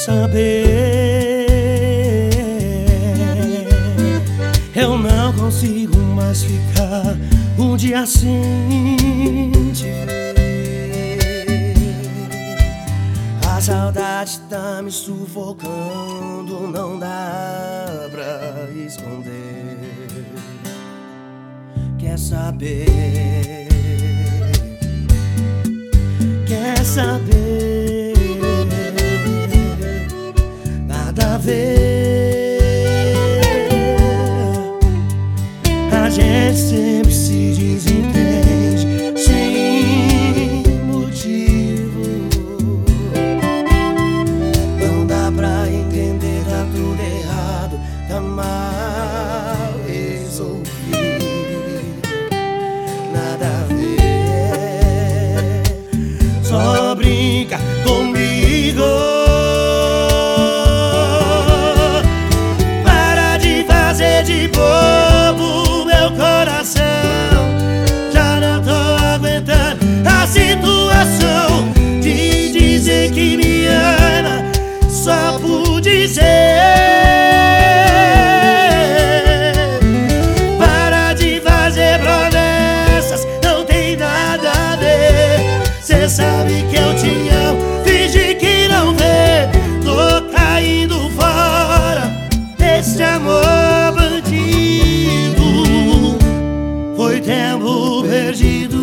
saber, eu não consigo mais ficar um dia sem te ver. A saudade tá me sufocando, não dá pra esconder. Quer saber? Quer saber? Nada a ver. A gente sempre se desentende sem motivo. Não dá pra entender, tá tudo errado, tá mal resolvido. Nada a ver. Só brinca comigo. Para de fazer de bobo meu coração. Já não tô aguentando a situação de dizer que me ama só por dizer. Para de fazer promessas, não tem nada a ver. Cê sabe que eu te amo, finge que não vê. Tô caindo fora desse amor bandido. Foi tempo perdido.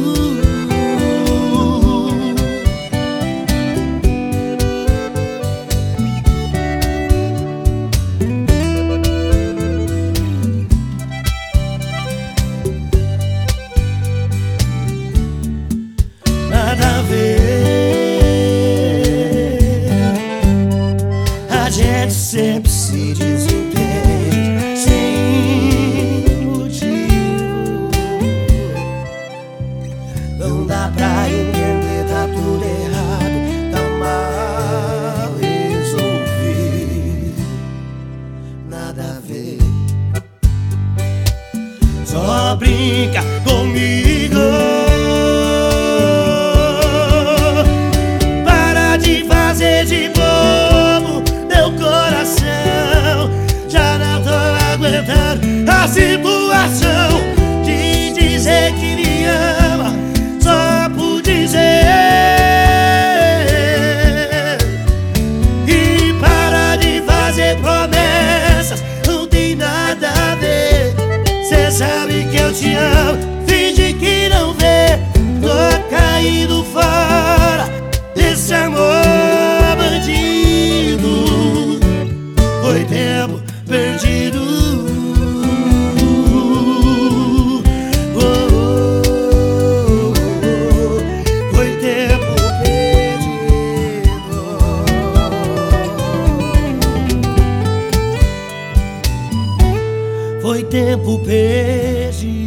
Nada a ver. A gente sempre se desentende sem motivo. Não dá pra entender, tá tudo errado, tá mal resolvido. Nada a ver. Só brinca comigo. De bobo meu coração. Já não tô aguentando a situação de dizer que me ama só por dizer. E para de fazer promessas, não tem nada a ver. Cê sabe que eu te amo, finge que não vê. Tô caindo fora desse amor. Foi tempo perdido. Oh, oh, oh. Foi tempo perdido. Foi tempo perdido.